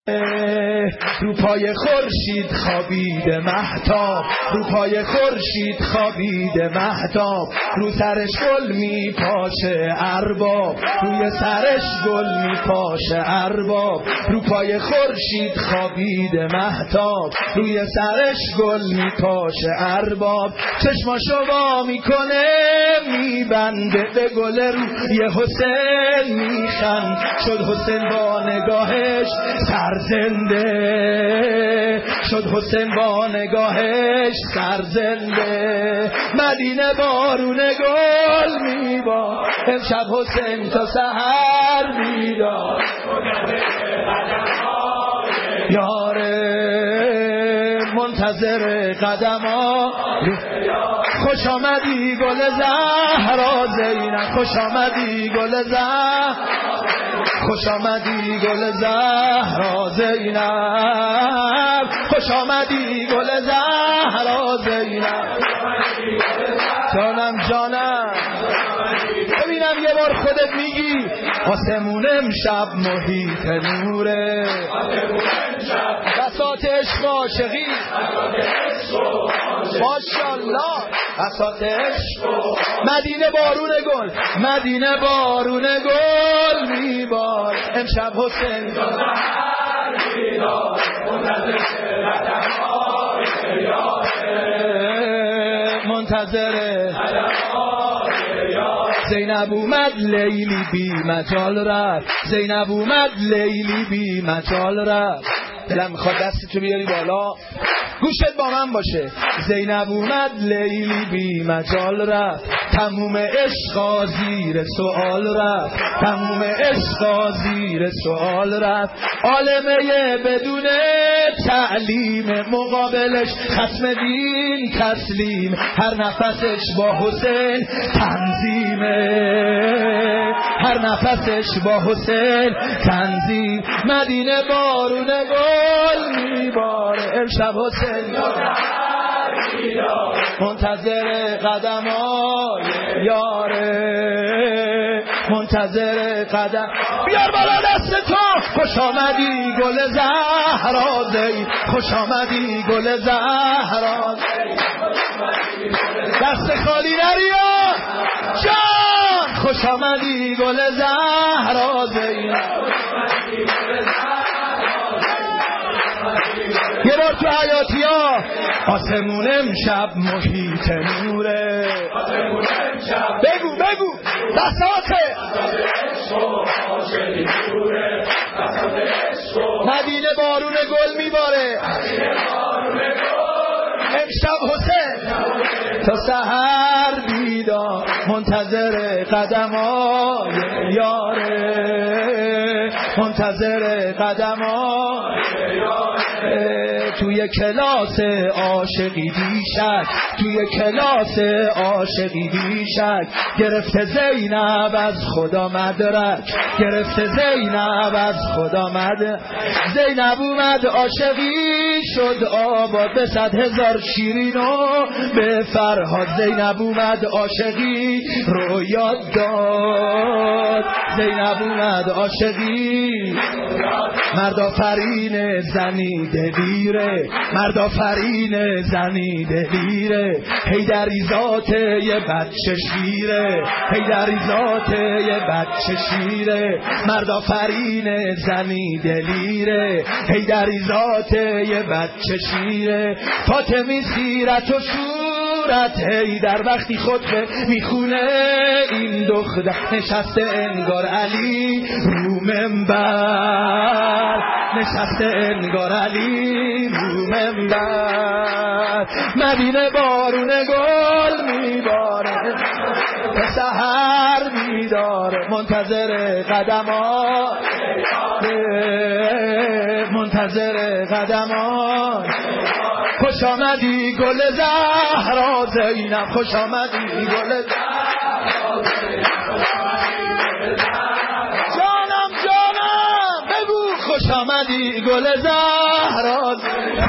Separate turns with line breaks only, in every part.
رو پای خورشید خوابیده مهتاب، رو پای خورشید خوابیده مهتاب، رو سرش گل می پاشه ارباب، روی سرش گل می پاشه ارباب، رو پای خورشید خوابیده مهتاب، روی سرش گل می پاشه ارباب، چشماشو وا میکنه میبنده به گل روی حسین میخند، شد حسین با نگاهش سرزنده، شد حسین با نگاهش سرزنده، مدینه بارون گل میبار، امشب حسین تا سحر بیدار، یاره منتظر قدما، خوش آمدی گل زهرا زینب، خوش آمدی گل زهرا، خوش آمدی گل زهرا زینب، خوش آمدی گل زهرا زینب، جانم جانم. ببینم یه بار خودت میگی آسمون امشب محیط نوره، بساط عشق عاشقی ماشاءالله، بساط عشق، مدینه بارون گل، مدینه بارون گل میبار، امشب حسین منتظر زینب اومد لیلی بی مجال رفت، زینب اومد لیلی بی مجال رفت، دلم میخواد دستتو بیاری بالا گوشت با من باشه، زینب اومد لیلی بی مجال رفت، تموم عشقا زیر سوال رفت، تموم عشقا زیر سوال رفت، عالمه بدون تعلیم مقابلش خصم دین تسلیم، هر نفسش با حسین تنظیمه، هر نفسش با حسین تنظیم، مدینه بارون گل میباره، امشب حسین منتظر قدمای یاره، منتظر قدم، بیار بالا دست تو، خوش آمدی گل زهرا زینب، خوش آمدی گل زهرا زینب، دست خالی نریا جان، خوش آمدی گل زهرا زینب، یه بار تو حیاتیا آسمون امشب محیط نوره، بگو بگو بساطه مدینه بارون گل میباره، امشب حسین تا سحر بیدار، منتظر قدمای یاره، منتظر قدمای توی کلاس عاشقی بیشک، توی کلاس عاشقی بیشک، گرفته زینب از خدا مدرک، گرفته زینب از خدا مدرک، زینب اومد عاشقی شد آباد به 100,000 شیرین و به فرهاد، زینب اومد عاشقی رو یاد داد، زینب اومد عاشقی، مرد آفرین زنی دلیره، مرد آفرین زنی دلیره، حیدری ذات یه بچه شیره، حیدری ذات یه بچه شیره، مرد آفرین زنی دلیره، حیدری ذات یه بچه شیره، فاطمی سیرت و صورت حیدر، وقتی خطبه میخونه این دختر نشسته انگار علی رو منبر، نشسته انگار علی رو منبر، مدینه بارون گل میباره، به سحر بیداره، منتظر قدمات، منتظر قدمات، خوش آمدی گل زهرا زینب، خوش آمدی گل زهرا زینب، جانم جانم بگو خوش آمدی گل زهرا زینب،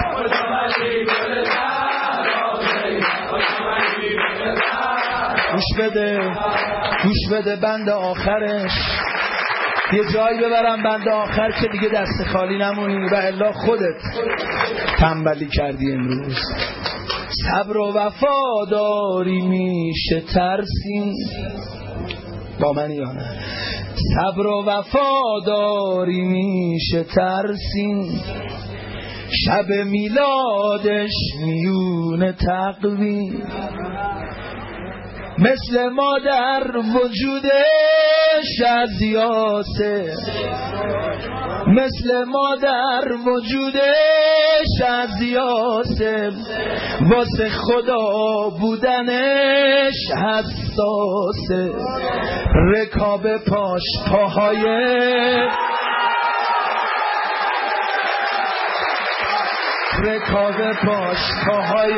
گوش بده گوش بده بند آخرش، یه جایی ببرم بند آخر که دیگه دست خالی نمونی، و الا خودت تنبلی کردی امروز. صبر و وفاداری میشه ترسین، با من یا نه؟ صبر و وفاداری میشه ترسین، شب میلادش میونه تقویم، مثل مادر وجودش از یاسه، مثل مادر وجودش از یاسه، واسه خدا بودنش حساسه، رکاب پاش پاهای رکاب پاش پاهای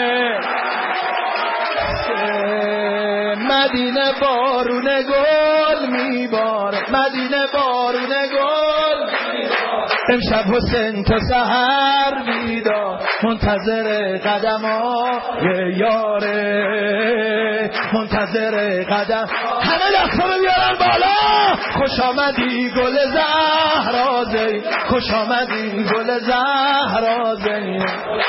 مدینه بارون گل میباره، مدینه بارون گل امشب حسین تا سحر بیدار، منتظر قدمای یاره، منتظر قدم. همه دستامو بیارن بالا. خوش آمدی گل زهرا زین، خوش آمدی گل زهرا زین،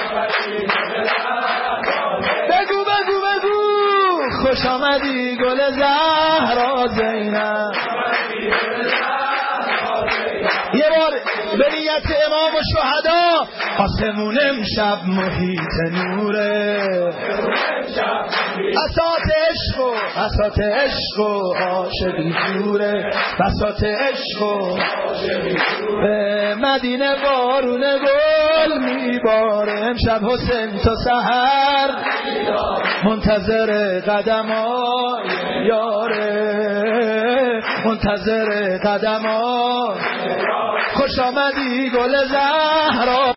بگو بگو بگو خوش آمدی گل زهرا زینب. یه بار به نیت امام و شهدا، آسمون امشب محیط نوره، بساط عشق و بساط عشق و عاشقی جوره، بساط عشق و به مدینه بارون گل میباره، امشب حسین تا سحر منتظر قدمای یاره، منتظر قدمای. خوش آمدی گل زهرا.